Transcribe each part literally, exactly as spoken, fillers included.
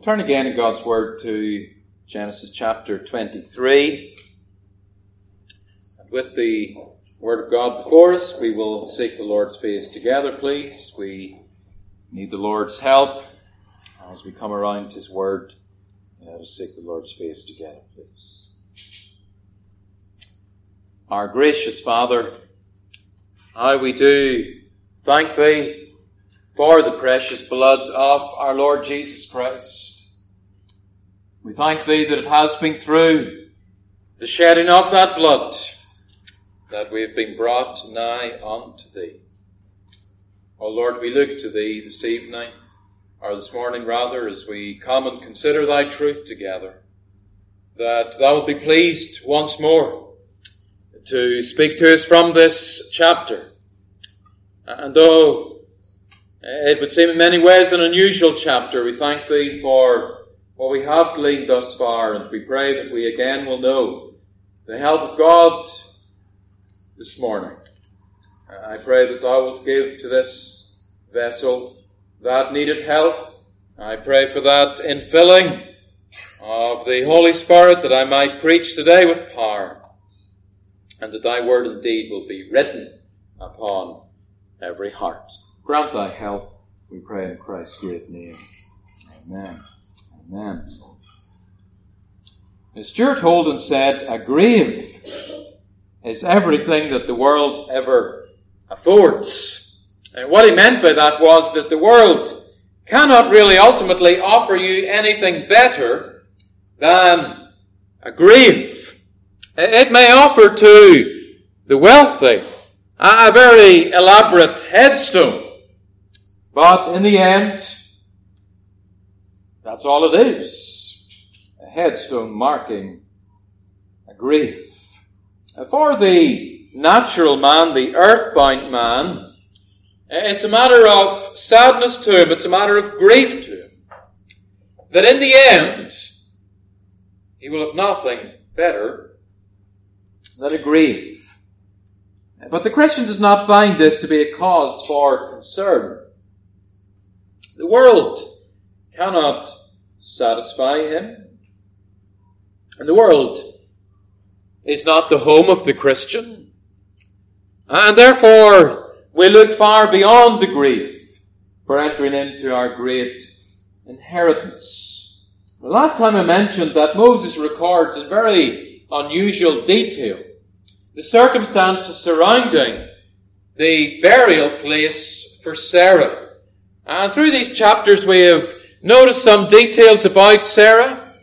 We'll turn again in God's Word to Genesis chapter twenty-three. And with the Word of God before us, we will seek the Lord's face together, please. We need the Lord's help as we come around His Word. Let us seek the Lord's face together, please. Our gracious Father, how we do thank Thee for the precious blood of our Lord Jesus Christ. We thank Thee that it has been through the shedding of that blood that we have been brought nigh unto Thee. O Lord, we look to Thee this evening, or this morning rather, as we come and consider Thy truth together, that Thou wilt be pleased once more to speak to us from this chapter. And though it would seem in many ways an unusual chapter, we thank Thee for what we have gleaned thus far, and we pray that we again will know the help of God this morning. I pray that Thou wilt give to this vessel that needed help. I pray for that infilling of the Holy Spirit, that I might preach today with power, and that Thy word indeed will be written upon every heart. Grant Thy help, we pray in Christ's great name. Amen. Amen. As Stuart Holden said, a grave is everything that the world ever affords. And what he meant by that was that the world cannot really ultimately offer you anything better than a grave. It may offer to the wealthy a very elaborate headstone, but in the end, that's all it is. A headstone marking a grave. For the natural man, the earthbound man, it's a matter of sadness to him, it's a matter of grief to him, that in the end, he will have nothing better than a grave. But the Christian does not find this to be a cause for concern. The world cannot satisfy him. And the world is not the home of the Christian. And therefore, we look far beyond the grave for entering into our great inheritance. The last time I mentioned that Moses records in very unusual detail the circumstances surrounding the burial place for Sarah. And through these chapters we have noticed some details about Sarah.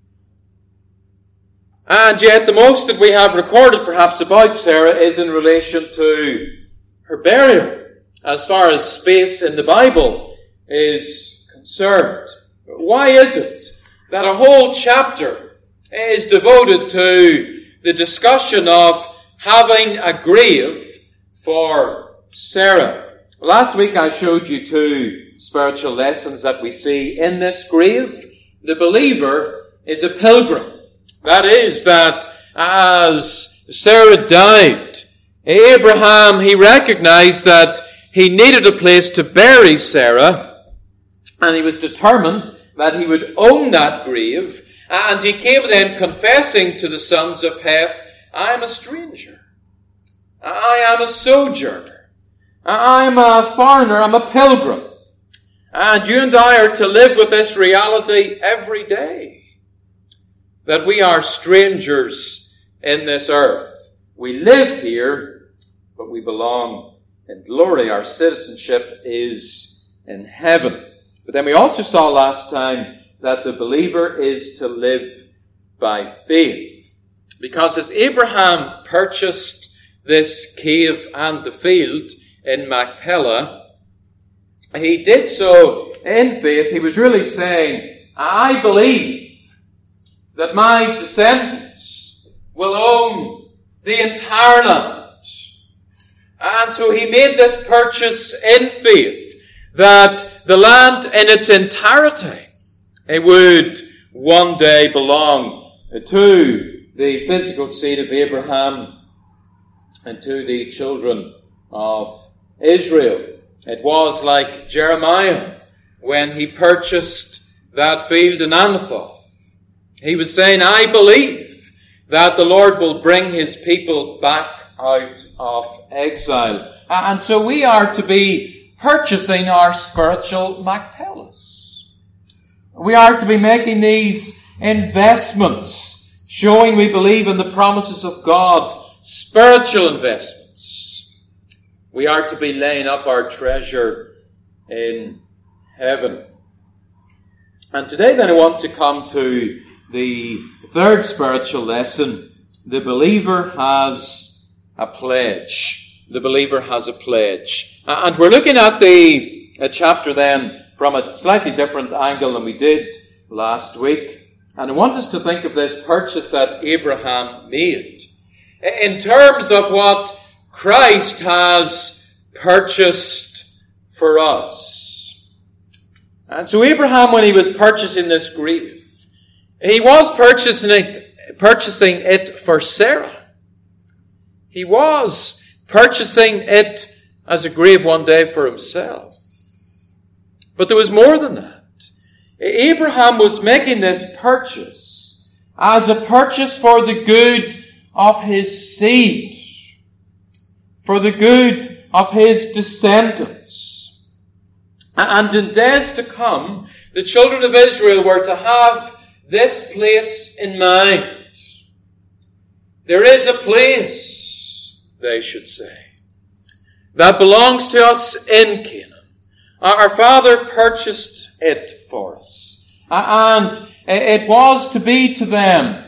And yet the most that we have recorded perhaps about Sarah is in relation to her burial, as far as space in the Bible is concerned. Why is it that a whole chapter is devoted to the discussion of having a grave for Sarah? Last week I showed you two spiritual lessons that we see in this grave. The believer is a pilgrim. That is, that as Sarah died, Abraham, he recognized that he needed a place to bury Sarah, and he was determined that he would own that grave, and he came then confessing to the sons of Heth, I am a stranger. I am a sojourner. I'm a foreigner. I'm a pilgrim. And you and I are to live with this reality every day. That we are strangers in this earth. We live here, but we belong in glory. Our citizenship is in heaven. But then we also saw last time that the believer is to live by faith. Because as Abraham purchased this cave and the field in Machpelah, he did so in faith. He was really saying, I believe that my descendants will own the entire land. And so he made this purchase in faith, that the land in its entirety, it would one day belong to the physical seed of Abraham and to the children of Israel. It was like Jeremiah when he purchased that field in Anathoth. He was saying, I believe that the Lord will bring his people back out of exile. And so we are to be purchasing our spiritual Machpelas. We are to be making these investments, showing we believe in the promises of God, spiritual investments. We are to be laying up our treasure in heaven. And today then I want to come to the third spiritual lesson. The believer has a pledge. The believer has a pledge. And we're looking at the a chapter then from a slightly different angle than we did last week. And I want us to think of this purchase that Abraham made in terms of what Christ has purchased for us. And so Abraham, when he was purchasing this grave, he was purchasing it, purchasing it for Sarah. He was purchasing it as a grave one day for himself. But there was more than that. Abraham was making this purchase as a purchase for the good of his seed, for the good of his descendants. And in days to come, the children of Israel were to have this place in mind. There is a place, they should say, that belongs to us in Canaan. Our Father purchased it for us. And it was to be to them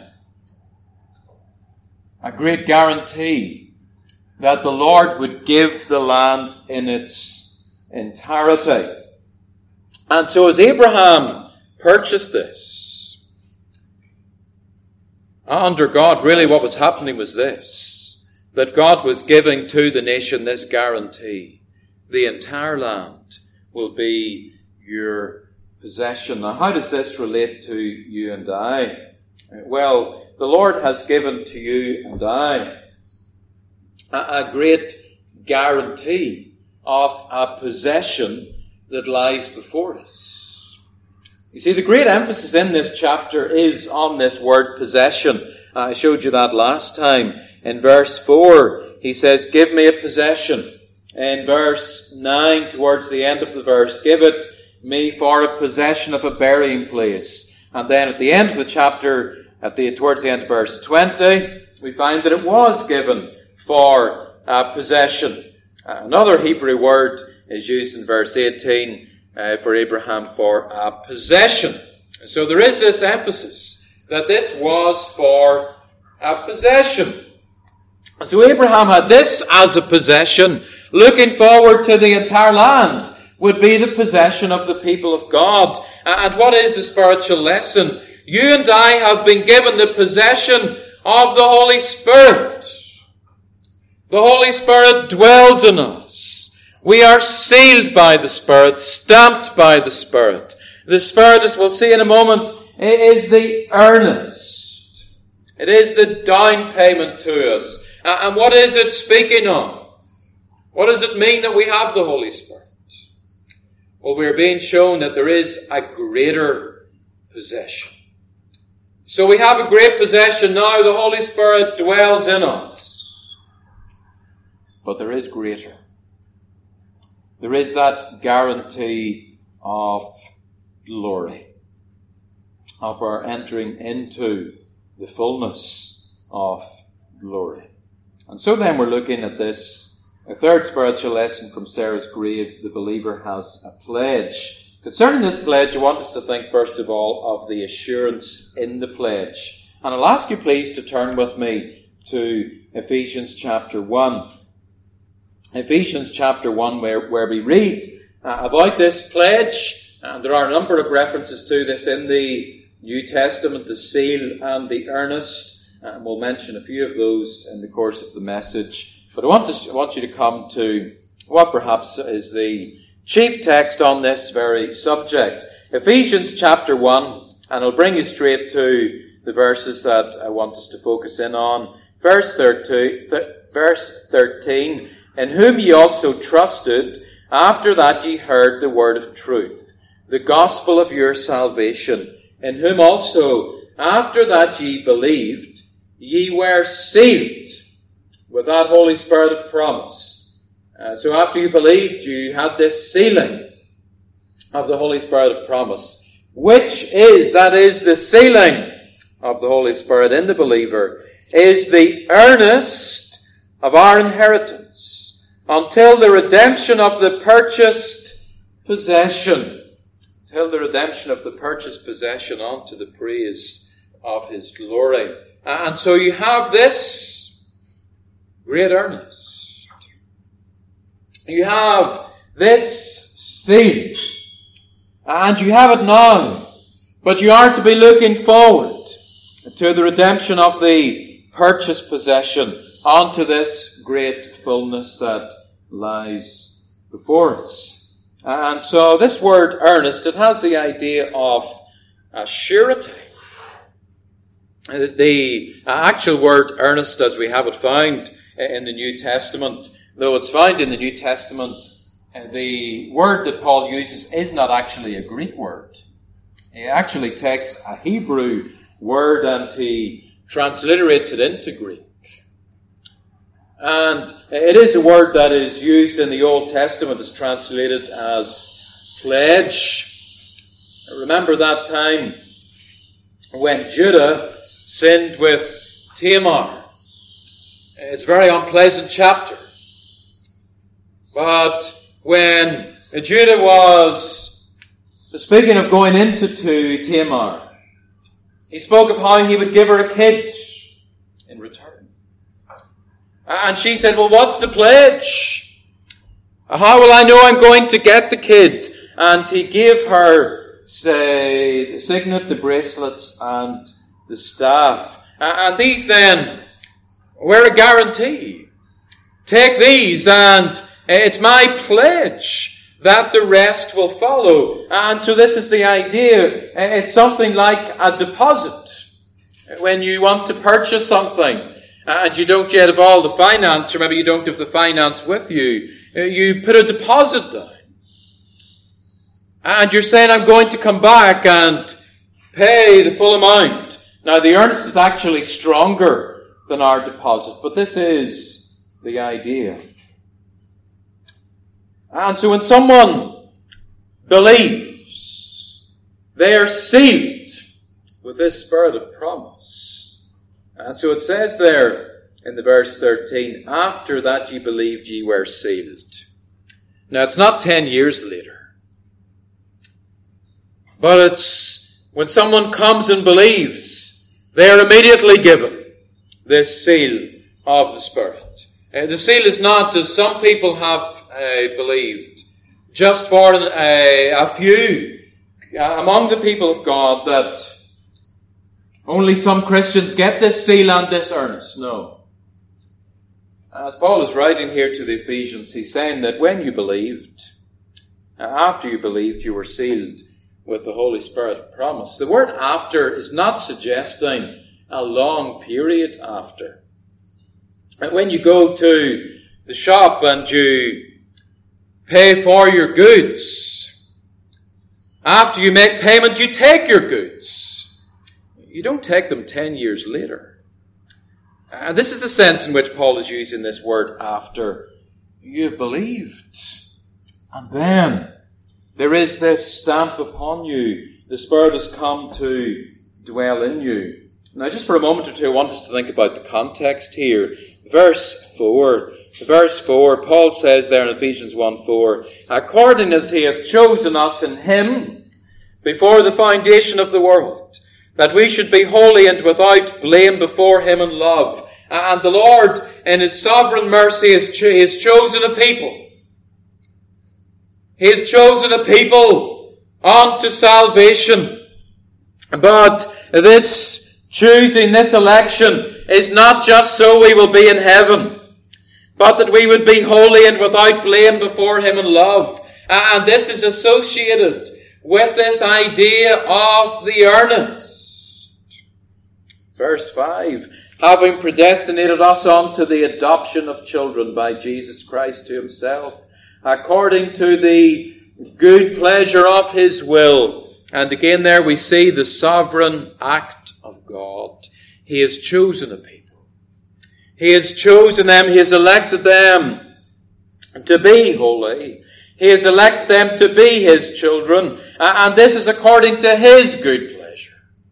a great guarantee that the Lord would give the land in its entirety. And so as Abraham purchased this, under God, really what was happening was this, that God was giving to the nation this guarantee. The entire land will be your possession. Now, how does this relate to you and I? Well, the Lord has given to you and I a, a great guarantee of a possession that lies before us. You see, the great emphasis in this chapter is on this word possession. I showed you that last time. In verse four, he says, give me a possession. In verse nine, towards the end of the verse, give it me for a possession of a burying place. And then at the end of the chapter, at the towards the end of verse twenty, we find that it was given for a possession. Another Hebrew word is used in verse eighteen uh, for Abraham for a possession. So there is this emphasis that this was for a possession. So Abraham had this as a possession, looking forward to the entire land would be the possession of the people of God. And what is the spiritual lesson? You and I have been given the possession of the Holy Spirit. The Holy Spirit dwells in us. We are sealed by the Spirit, stamped by the Spirit. The Spirit, as we'll see in a moment, is the earnest. It is the down payment to us. And what is it speaking of? What does it mean that we have the Holy Spirit? Well, we are being shown that there is a greater possession. So we have a great possession now. The Holy Spirit dwells in us. But there is greater. There is that guarantee of glory, of our entering into the fullness of glory. And so then we're looking at this, a third spiritual lesson from Sarah's grave. The believer has a pledge. Concerning this pledge, I want us to think first of all of the assurance in the pledge. And I'll ask you please to turn with me to Ephesians chapter one. Ephesians chapter one, where, where we read uh, about this pledge. And there are a number of references to this in the New Testament, the seal and the earnest. And we'll mention a few of those in the course of the message. But I want, to, I want you to come to what perhaps is the chief text on this very subject. Ephesians chapter one, and I'll bring you straight to the verses that I want us to focus in on. Verse thirteen, verse thirteen, in whom ye also trusted, after that ye heard the word of truth, the gospel of your salvation, in whom also, after that ye believed, ye were sealed with that Holy Spirit of promise. Uh, so after you believed, you had this sealing of the Holy Spirit of promise, which is, that is, the sealing of the Holy Spirit in the believer, is the earnest of our inheritance until the redemption of the purchased possession. Until the redemption of the purchased possession unto the praise of his glory. And so you have this great earnest. You have this seal. And you have it now. But you are to be looking forward to the redemption of the purchased possession unto this great fullness that lies before us. And so this word earnest, it has the idea of a surety. The actual word earnest, as we have it found in the New Testament, though it's found in the New Testament, the word that Paul uses is not actually a Greek word. He actually takes a Hebrew word and he transliterates it into Greek. And it is a word that is used in the Old Testament. It's translated as pledge. Remember that time when Judah sinned with Tamar. It's a very unpleasant chapter. But when Judah was speaking of going into to Tamar, he spoke of how he would give her a kid in return. And she said, well, what's the pledge? How will I know I'm going to get the kid? And he gave her, say, the signet, the bracelets, and the staff. And these then were a guarantee. Take these, and it's my pledge that the rest will follow. And so this is the idea. It's something like a deposit. When you want to purchase something, and you don't yet have all the finance, or maybe you don't have the finance with you, you put a deposit down. And you're saying, I'm going to come back and pay the full amount. Now, the earnest is actually stronger than our deposit, but this is the idea. And so when someone believes, they are sealed with this spirit of promise. And so it says there in the verse thirteen, after that ye believed, ye were sealed. Now it's not ten years later. But it's when someone comes and believes, they are immediately given this seal of the Spirit. Uh, the seal is not, as some people have uh, believed, just for uh, a few uh, among the people of God, that only some Christians get this seal and this earnest. No. As Paul is writing here to the Ephesians, he's saying that when you believed, after you believed, you were sealed with the Holy Spirit of promise. The word after is not suggesting a long period after. And when you go to the shop and you pay for your goods, after you make payment, you take your goods. You don't take them ten years later. And this is the sense in which Paul is using this word after. You've believed. And then there is this stamp upon you. The Spirit has come to dwell in you. Now just for a moment or two, I want us to think about the context here. Verse four. Verse four, Paul says there in Ephesians one four, according as he hath chosen us in him before the foundation of the world, that we should be holy and without blame before him in love. And the Lord, in his sovereign mercy, has cho- has chosen a people. He has chosen a people unto salvation. But this choosing, this election, is not just so we will be in heaven, but that we would be holy and without blame before him in love. And this is associated with this idea of the earnest. Verse five, having predestinated us unto the adoption of children by Jesus Christ to himself, according to the good pleasure of his will. And again there we see the sovereign act of God. He has chosen a people. He has chosen them. He has elected them to be holy. He has elected them to be his children. And this is according to his good pleasure.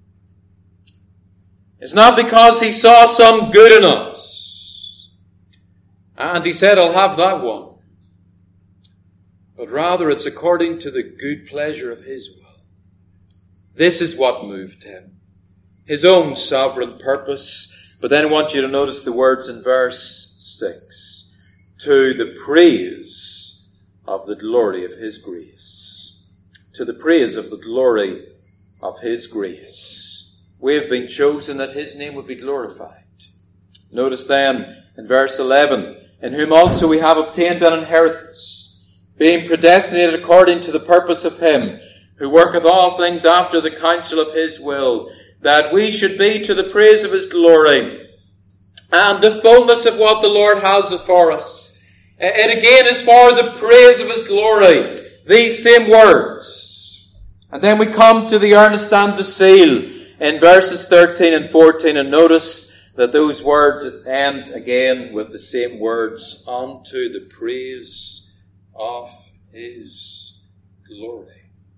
It's not because he saw some good in us and he said, I'll have that one. But rather it's according to the good pleasure of his will. This is what moved him. His own sovereign purpose. But then I want you to notice the words in verse six. To the praise of the glory of his grace. To the praise of the glory of his grace. We have been chosen that his name would be glorified. Notice then in verse eleven. In whom also we have obtained an inheritance, being predestinated according to the purpose of him, who worketh all things after the counsel of his will, that we should be to the praise of his glory, and the fullness of what the Lord has for us. It again is for the praise of his glory. These same words. And then we come to the earnest and the seal in verses thirteen and fourteen, and notice that those words end again with the same words, unto the praise of his glory.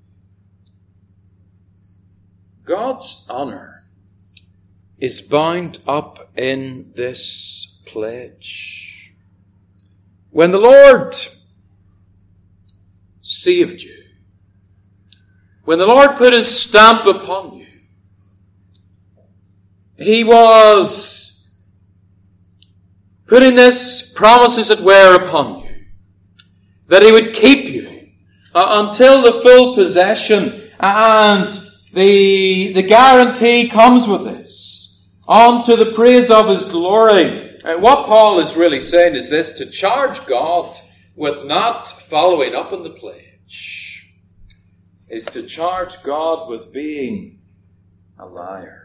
God's honour is bound up in this pledge. When the Lord saved you, when the Lord put his stamp upon you, he was putting this promise, as it were, upon you, that he would keep you uh, until the full possession, and the, the guarantee comes with this, unto the praise of his glory. Uh, what Paul is really saying is this: to charge God with not following up on the pledge is to charge God with being a liar.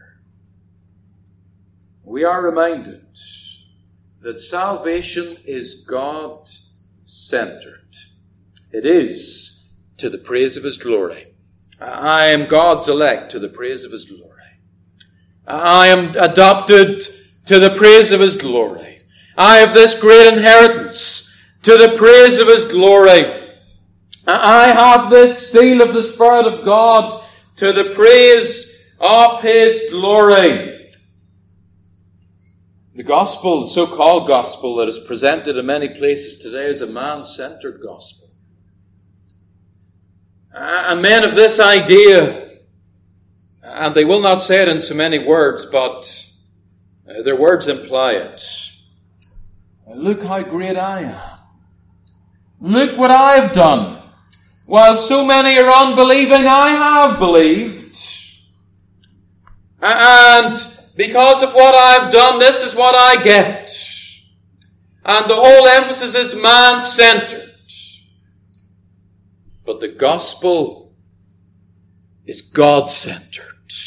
We are reminded that salvation is God-centered. It is to the praise of his glory. I am God's elect to the praise of his glory. I am adopted to the praise of his glory. I have this great inheritance to the praise of his glory. I have this seal of the Spirit of God to the praise of his glory. The gospel, the so-called gospel that is presented in many places today, is a man-centered gospel. And men of this idea, and they will not say it in so many words, but their words imply it. Look how great I am. Look what I have done. While so many are unbelieving, I have believed. And because of what I've done, this is what I get. And the whole emphasis is man-centered. But the gospel is God-centered.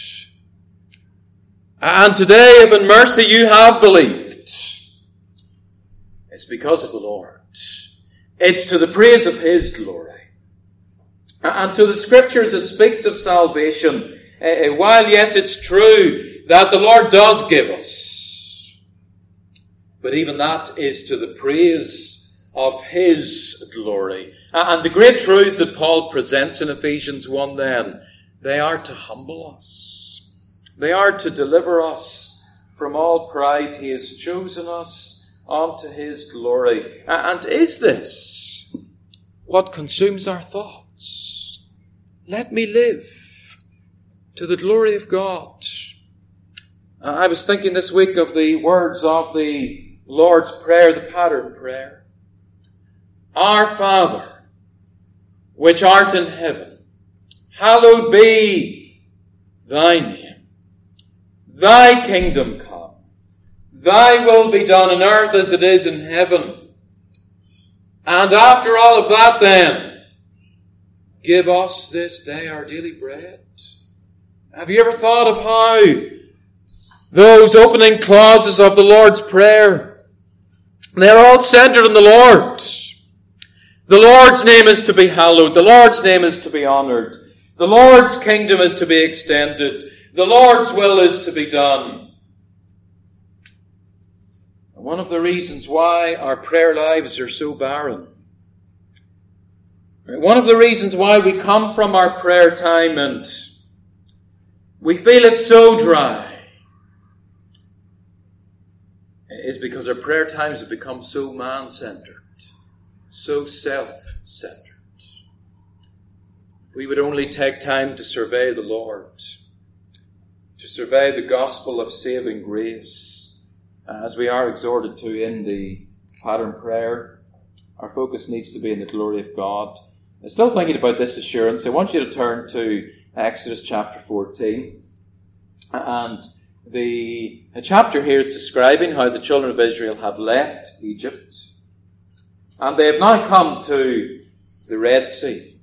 And today, if in mercy you have believed, it's because of the Lord. It's to the praise of his glory. And so the scriptures, it speaks of salvation. Uh, while, yes, it's true that the Lord does give us, but even that is to the praise of his glory. And the great truths that Paul presents in Ephesians one then, they are to humble us. They are to deliver us from all pride. He has chosen us unto his glory. And is this what consumes our thoughts? Let me live to the glory of God. I was thinking this week of the words of the Lord's Prayer, the pattern prayer. Our Father, which art in heaven, hallowed be thy name. Thy kingdom come. Thy will be done on earth as it is in heaven. And after all of that then, give us this day our daily bread. Have you ever thought of how those opening clauses of the Lord's Prayer, they're all centered on the Lord. The Lord's name is to be hallowed. The Lord's name is to be honored. The Lord's kingdom is to be extended. The Lord's will is to be done. And one of the reasons why our prayer lives are so barren, one of the reasons why we come from our prayer time and we feel it so dry, is because our prayer times have become so man-centered, so self-centered. If we would only take time to survey the Lord, to survey the gospel of saving grace, as we are exhorted to in the pattern prayer, our focus needs to be in the glory of God. I'm still thinking about this assurance. I want you to turn to Exodus chapter fourteen. And the chapter here is describing how the children of Israel have left Egypt. And they have now come to the Red Sea.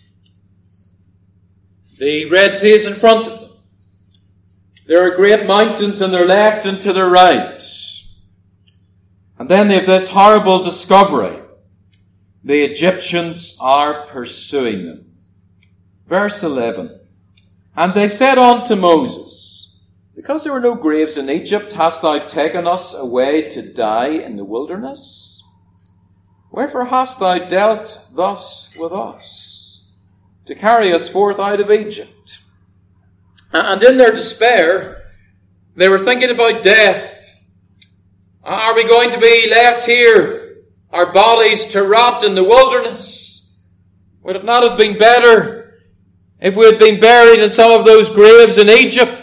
The Red Sea is in front of them. There are great mountains on their left and to their right. And then they have this horrible discovery. The Egyptians are pursuing them. Verse eleven. And they said unto Moses, because there were no graves in Egypt, hast thou taken us away to die in the wilderness? Wherefore hast thou dealt thus with us, to carry us forth out of Egypt? And in their despair, they were thinking about death. Are we going to be left here, our bodies to rot in the wilderness? Would it not have been better if we had been buried in some of those graves in Egypt?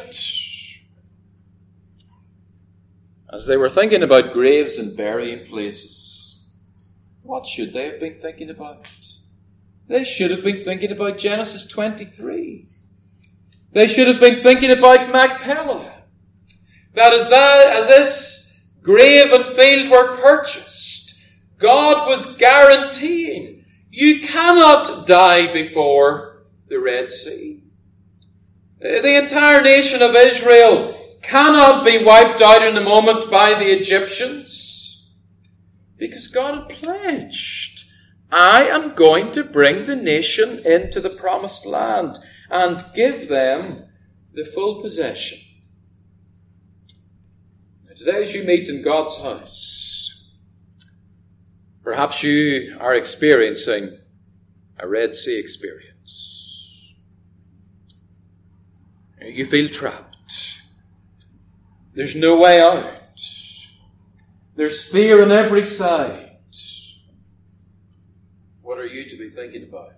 As they were thinking about graves and burying places, what should they have been thinking about? They should have been thinking about Genesis twenty-three. They should have been thinking about Machpelah. That as, that, as this grave and field were purchased, God was guaranteeing you cannot die before the Red Sea. The entire nation of Israel cannot be wiped out in a moment by the Egyptians, because God had pledged, I am going to bring the nation into the promised land and give them the full possession. Now, today as you meet in God's house, perhaps you are experiencing a Red Sea experience. You feel trapped. There's no way out. There's fear on every side. What are you to be thinking about?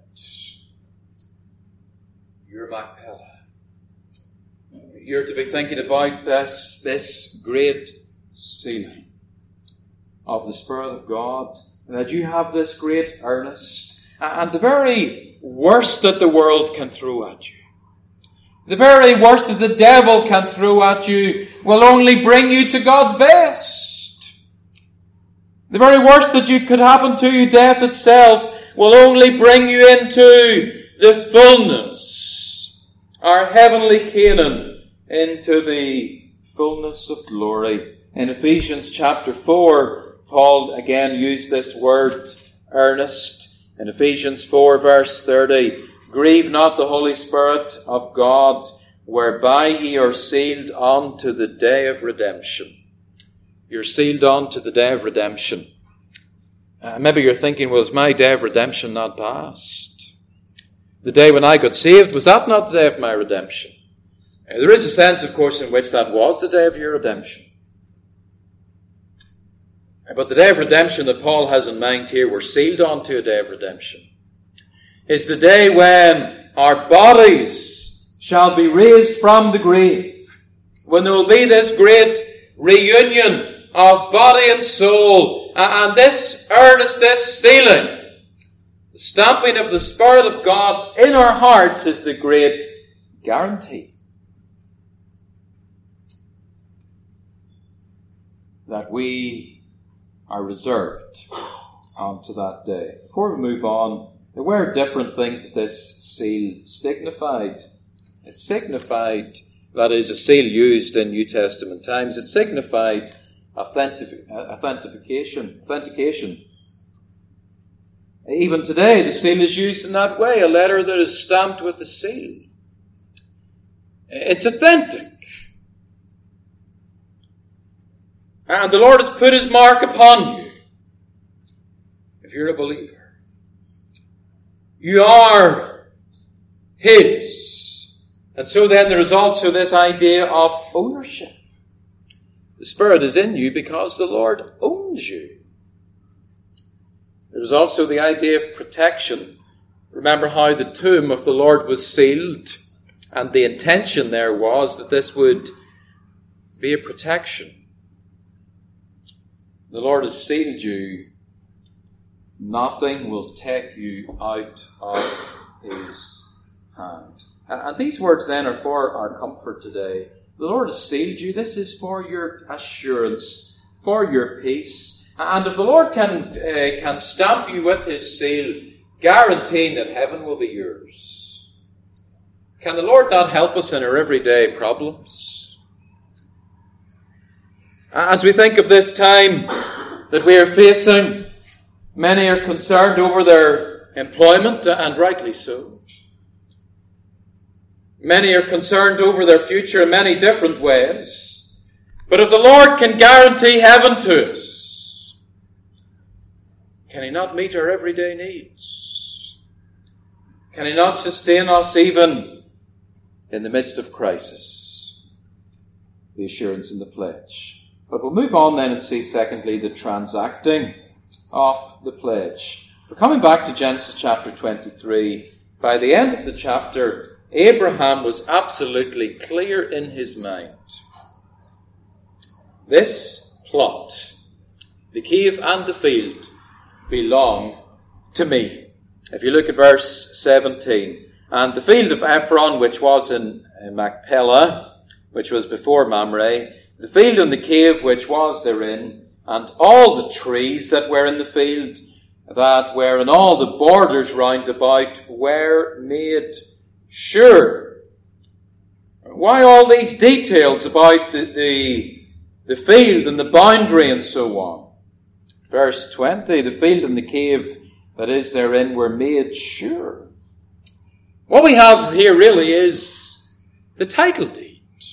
You're Machpelah. You're to be thinking about this, this great sealing of the Spirit of God, and that you have this great earnest, and the very worst that the world can throw at you, the very worst that the devil can throw at you, will only bring you to God's best. The very worst that you could happen to you, death itself, will only bring you into the fullness, our heavenly Canaan, into the fullness of glory. In Ephesians chapter four, Paul again used this word, earnest. In Ephesians four verse thirty, grieve not the Holy Spirit of God, whereby ye are sealed unto the day of redemption. You're sealed unto the day of redemption. Uh, maybe you're thinking, well, is my day of redemption not past? The day when I got saved, was that not the day of my redemption? Uh, there is a sense, of course, in which that was the day of your redemption. Uh, but the day of redemption that Paul has in mind here, we're sealed unto a day of redemption, is the day when our bodies shall be raised from the grave, when there will be this great reunion of body and soul, and this earnest, this sealing, the stamping of the Spirit of God in our hearts is the great guarantee that we are reserved unto that day. Before we move on, there were different things that this seal signified. It signified, that is, a seal used in New Testament times, it signified authentic, authentication. authentication. Even today, the seal is used in that way, a letter that is stamped with the seal. It's authentic. And the Lord has put his mark upon you. If you're a believer, you are his. And so then there is also this idea of ownership. The Spirit is in you because the Lord owns you. There is also the idea of protection. Remember how the tomb of the Lord was sealed, and the intention there was that this would be a protection. The Lord has sealed you. Nothing will take you out of his hand. And these words then are for our comfort today. The Lord has sealed you. This is for your assurance, for your peace. And if the Lord can, uh, can stamp you with his seal, guaranteeing that heaven will be yours, can the Lord not help us in our everyday problems? As we think of this time that we are facing, many are concerned over their employment, and rightly so. Many are concerned over their future in many different ways. But if the Lord can guarantee heaven to us, can he not meet our everyday needs? Can he not sustain us even in the midst of crisis? The assurance in the pledge. But we'll move on then and see, secondly, the transacting of the pledge. We're coming back to Genesis chapter twenty-three. By the end of the chapter, Abraham was absolutely clear in his mind. This plot, the cave and the field, belong to me. If you look at verse seventeen, and the field of Ephron, which was in Machpelah, which was before Mamre, the field and the cave which was therein, and all the trees that were in the field, that were in all the borders round about, were made sure. Why all these details about the, the, the field and the boundary and so on? Verse twenty, the field and the cave that is therein were made sure. What we have here really is the title deed.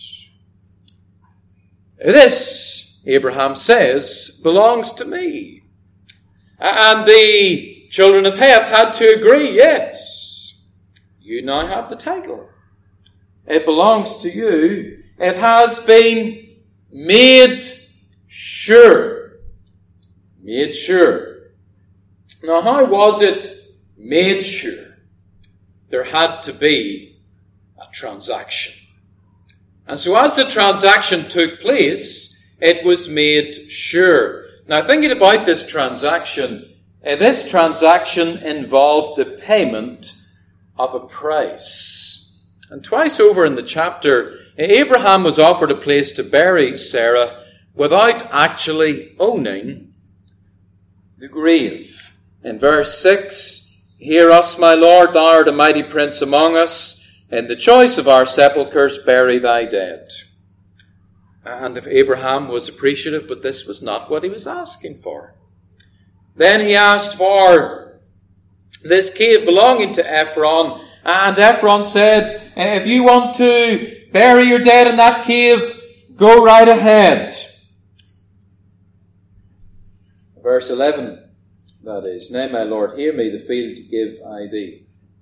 This, Abraham says, belongs to me. And the children of Heth had to agree, yes, you now have the title. It belongs to you. It has been made sure. Made sure. Now, how was it made sure? There had to be a transaction. And so as the transaction took place, it was made sure. Now, thinking about this transaction, uh, this transaction involved the payment of a price. And twice over in the chapter, Abraham was offered a place to bury Sarah without actually owning the grave. In verse six, hear us, my Lord, thou art a mighty prince among us. In the choice of our sepulchres, bury thy dead. And if Abraham was appreciative, but this was not what he was asking for. Then he asked for this cave belonging to Ephron. And Ephron said, if you want to bury your dead in that cave, go right ahead. Verse eleven, that is, now my Lord, hear me, the field give I thee.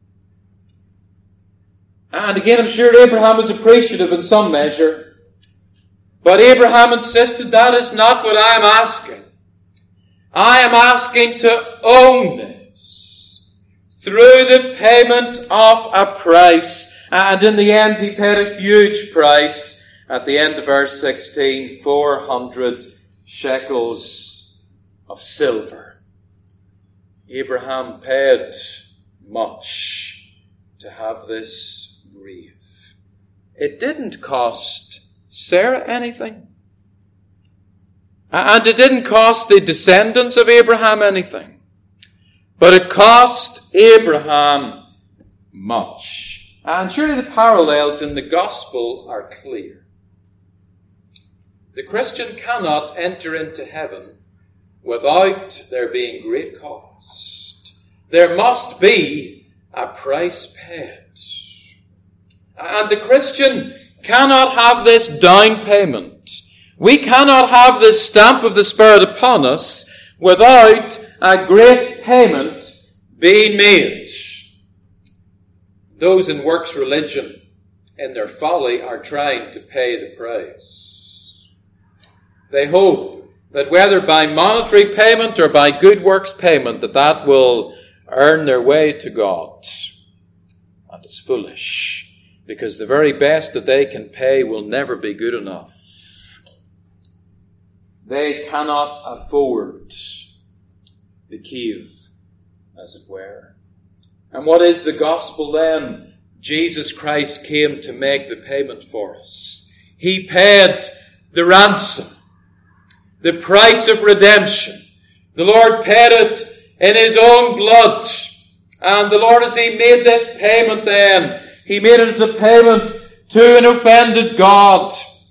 And again, I'm sure Abraham was appreciative in some measure. But Abraham insisted, that is not what I am asking. I am asking to own this through the payment of a price. And in the end, he paid a huge price. At the end of verse sixteen, four hundred shekels of silver. Abraham paid much to have this grave. It didn't cost Sarah anything. And it didn't cost the descendants of Abraham anything. But it cost Abraham much. And surely the parallels in the gospel are clear. The Christian cannot enter into heaven without there being great cost. there must be a price paid. And the Christian cannot have this down payment. We cannot have this stamp of the Spirit upon us without a great payment being made. Those in works religion, in their folly, are trying to pay the price. They hope that whether by monetary payment or by good works payment, that that will earn their way to God. And it's foolish, because the very best that they can pay will never be good enough. They cannot afford the cave, as it were. And what is the gospel then? Jesus Christ came to make the payment for us. He paid the ransom, the price of redemption. The Lord paid it in His own blood. And the Lord, as He made this payment then, He made it as a payment to an offended God.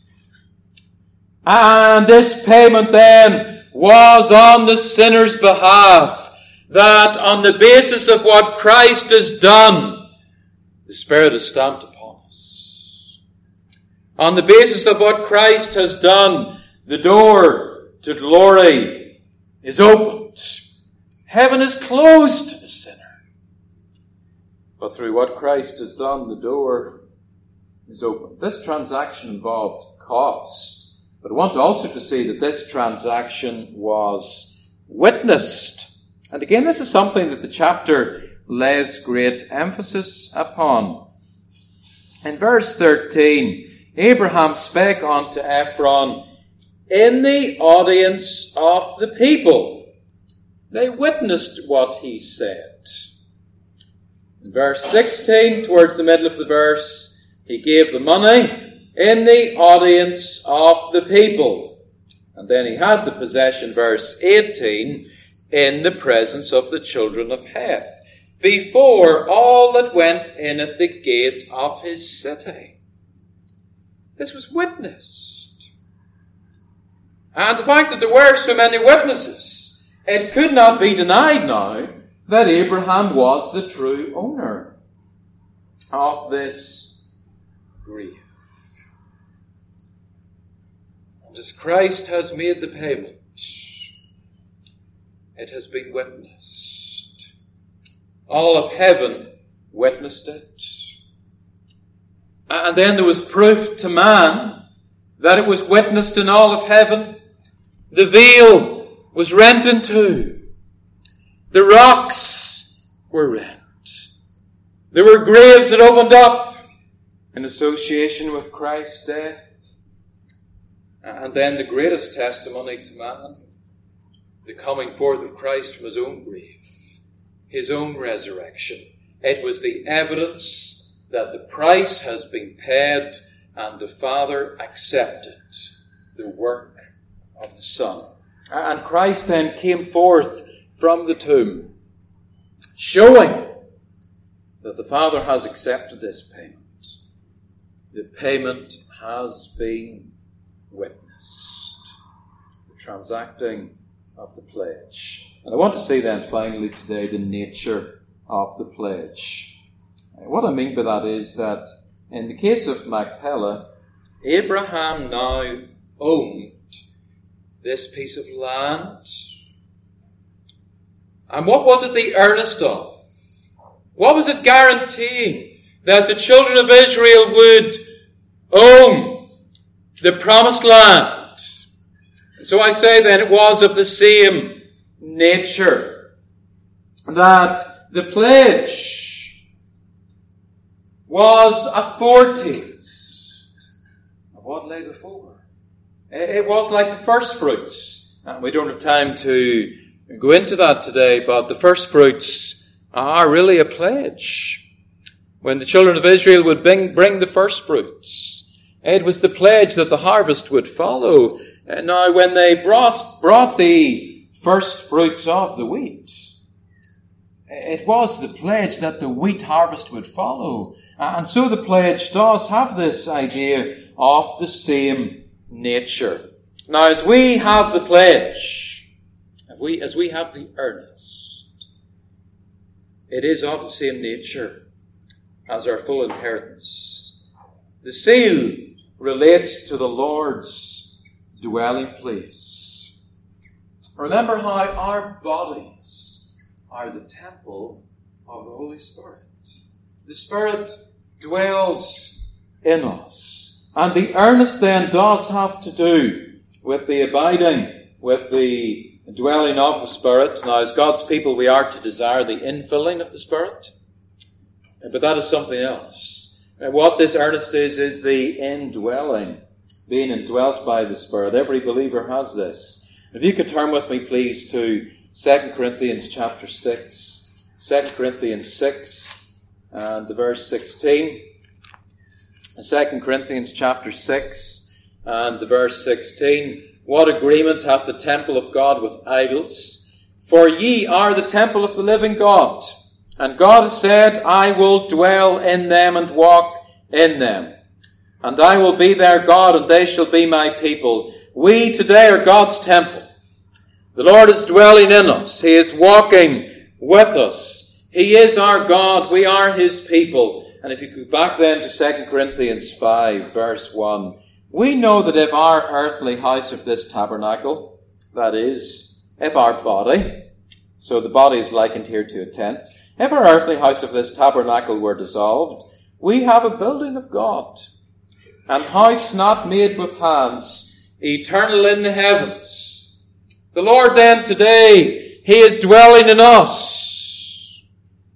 And this payment then was on the sinner's behalf, that on the basis of what Christ has done, the Spirit is stamped upon us. On the basis of what Christ has done, the door to glory is opened. Heaven is closed to the sinner. But through what Christ has done, the door is opened. This transaction involved cost. But I want also to say that this transaction was witnessed. And again, this is something that the chapter lays great emphasis upon. In verse thirteen, Abraham spake unto Ephron in the audience of the people. They witnessed what he said. In verse sixteen, towards the middle of the verse, he gave the money in the audience of the people. And then he had the possession, verse eighteen, in the presence of the children of Heth, before all that went in at the gate of his city. This was witnessed. And the fact that there were so many witnesses, it could not be denied now that Abraham was the true owner of this grave. And as Christ has made the payment, it has been witnessed. All of heaven witnessed it. And then there was proof to man that it was witnessed in all of heaven. The veil was rent in two. The rocks were rent. There were graves that opened up in association with Christ's death. And then the greatest testimony to man, the coming forth of Christ from his own grave, his own resurrection. It was the evidence that the price has been paid and the Father accepted the work of the Son. And Christ then came forth from the tomb, showing that the Father has accepted this payment. The payment has been witnessed. The transacting of the pledge. And I want to say then finally today the nature of the pledge. What I mean by that is that in the case of Machpelah, Abraham now owned this piece of land. And what was it the earnest of? What was it guaranteeing? That the children of Israel would own the promised land. So I say then it was of the same nature, that the pledge was a foretaste of what lay before. It was like the first fruits. And we don't have time to go into that today, but the first fruits are really a pledge. When the children of Israel would bring, bring the first fruits, it was the pledge that the harvest would follow. And now, when they brought, brought the first fruits of the wheat, it was the pledge that the wheat harvest would follow. And so the pledge does have this idea of the same nature. Now, as we have the pledge, as we, as we have the earnest, it is of the same nature as our full inheritance. The seal relates to the Lord's dwelling place. Remember how our bodies are the temple of the Holy Spirit. The Spirit dwells in us. And the earnest then does have to do with the abiding, with the dwelling of the Spirit. Now, as God's people, we are to desire the infilling of the Spirit. But that is something else. And what this earnest is, is the indwelling, being indwelt by the Spirit. Every believer has this. If you could turn with me, please, to Second Corinthians chapter six. Second Corinthians six and verse sixteen. Second Corinthians chapter six and verse sixteen. What agreement hath the temple of God with idols? For ye are the temple of the living God. And God has said, I will dwell in them and walk in them. And I will be their God, and they shall be my people. We today are God's temple. The Lord is dwelling in us. He is walking with us. He is our God. We are His people. And if you go back then to Second Corinthians five, verse one, we know that if our earthly house of this tabernacle, that is, if our body, so the body is likened here to a tent, if our earthly house of this tabernacle were dissolved, we have a building of God, an house not made with hands, eternal in the heavens. The Lord then today, He is dwelling in us.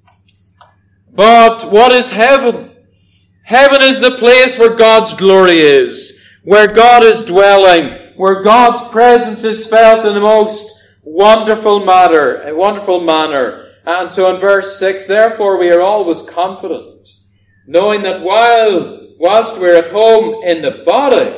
But what is heaven? Heaven is the place where God's glory is, where God is dwelling, where God's presence is felt in the most wonderful manner, a wonderful manner. And so in verse six, therefore we are always confident, knowing that while, whilst we're at home in the body,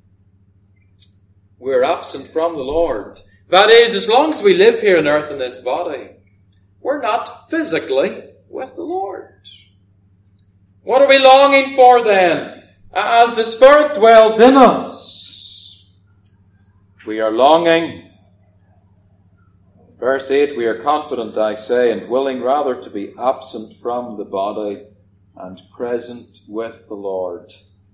we're absent from the Lord. That is, as long as we live here on earth in this body, we're not physically with the Lord. What are we longing for then? As the Spirit dwells in us, we are longing. Verse eight, we are confident, I say, and willing rather to be absent from the body and present with the Lord.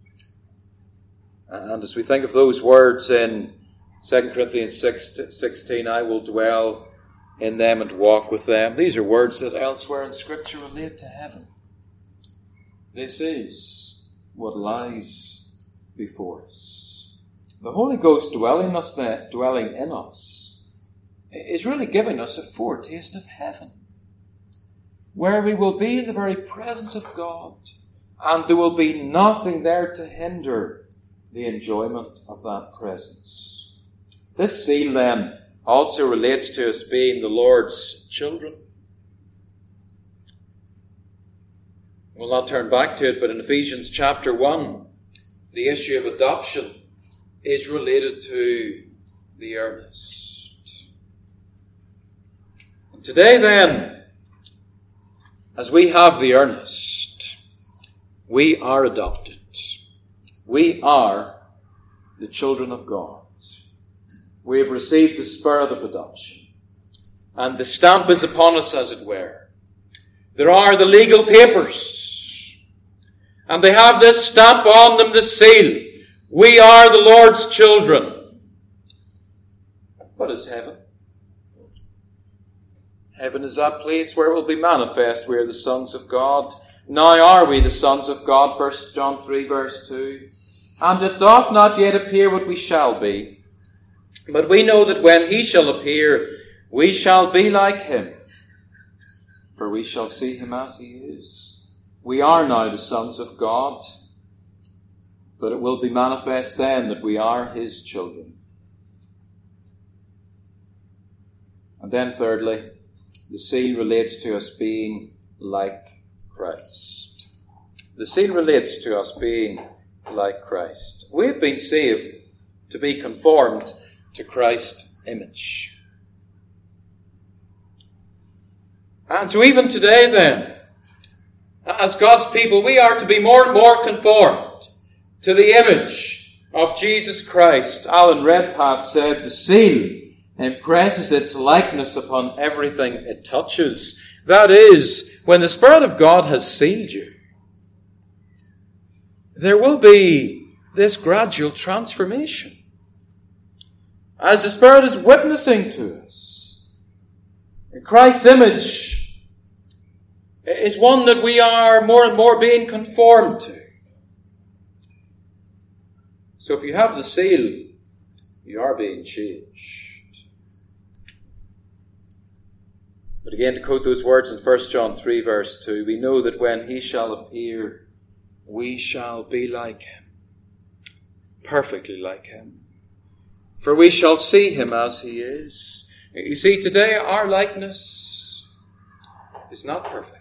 And as we think of those words in Second Corinthians six sixteen, I will dwell in them and walk with them. These are words that elsewhere in Scripture relate to heaven. This is what lies before us. The Holy Ghost dwelling us there, dwelling in us, is really giving us a foretaste of heaven, where we will be in the very presence of God, and there will be nothing there to hinder the enjoyment of that presence. This seal then also relates to us being the Lord's children. We'll not turn back to it, but in Ephesians chapter one, the issue of adoption is related to the earnest. And today then, as we have the earnest, we are adopted. We are the children of God. We have received the spirit of adoption. And the stamp is upon us, as it were. There are the legal papers. And they have this stamp on them, the seal. We are the Lord's children. What is heaven? Heaven is that place where it will be manifest we are the sons of God. Now are we the sons of God, First John three, verse two. And it doth not yet appear what we shall be. But we know that when He shall appear, we shall be like Him. For we shall see Him as He is. We are now the sons of God. But it will be manifest then that we are His children. And then thirdly, the seal relates to us being like Christ. The seal relates to us being like Christ. We've been saved to be conformed to Christ's image. And so even today then, as God's people, we are to be more and more conformed to the image of Jesus Christ. Alan Redpath said, the seal impresses its likeness upon everything it touches. That is, when the Spirit of God has sealed you, there will be this gradual transformation. As the Spirit is witnessing to us, Christ's image is one that we are more and more being conformed to. So if you have the seal, you are being changed. But again, to quote those words in First John three, verse two, we know that when he shall appear, we shall be like him, perfectly like him. For we shall see him as he is. You see, today our likeness is not perfect,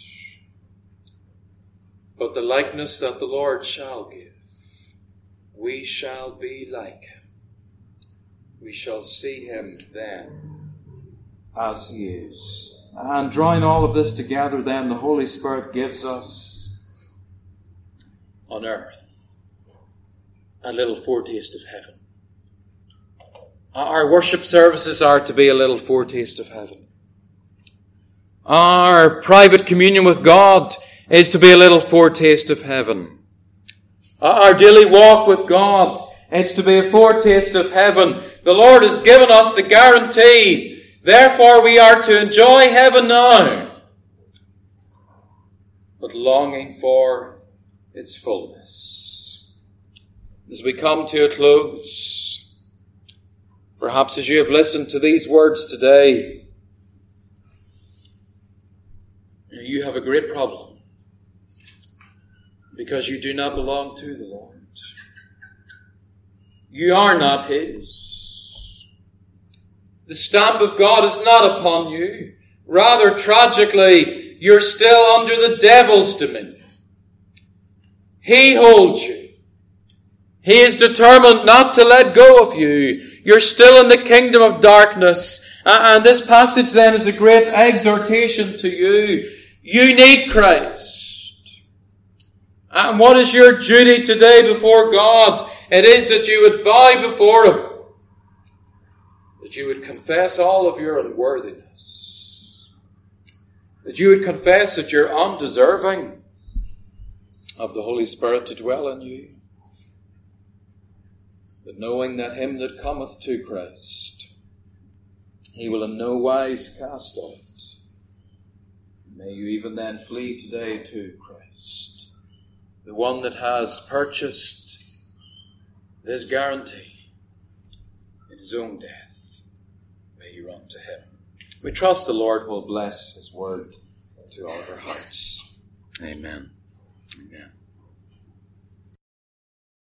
but the likeness that the Lord shall give, we shall be like him. We shall see him then as he is. And drawing all of this together then, the Holy Spirit gives us on earth a little foretaste of heaven. Our worship services are to be a little foretaste of heaven. Our private communion with God is to be a little foretaste of heaven. Our daily walk with God, it's to be a foretaste of heaven. The Lord has given us the guarantee. Therefore we are to enjoy heaven now, but longing for its fullness. As we come to a close, perhaps as you have listened to these words today, you have a great problem because you do not belong to the Lord. You are not his. The stamp of God is not upon you. Rather, tragically, you're still under the devil's dominion. He holds you. He is determined not to let go of you. You're still in the kingdom of darkness. And this passage then is a great exhortation to you. You need Christ. And what is your duty today before God? It is that you would bow before him. That you would confess all of your unworthiness. That you would confess that you're undeserving of the Holy Spirit to dwell in you. But knowing that him that cometh to Christ, he will in no wise cast out. May you even then flee today to Christ, the one that has purchased this guarantee in his own death. You run to him. We trust the Lord will bless his word to all of our hearts. Amen. Amen.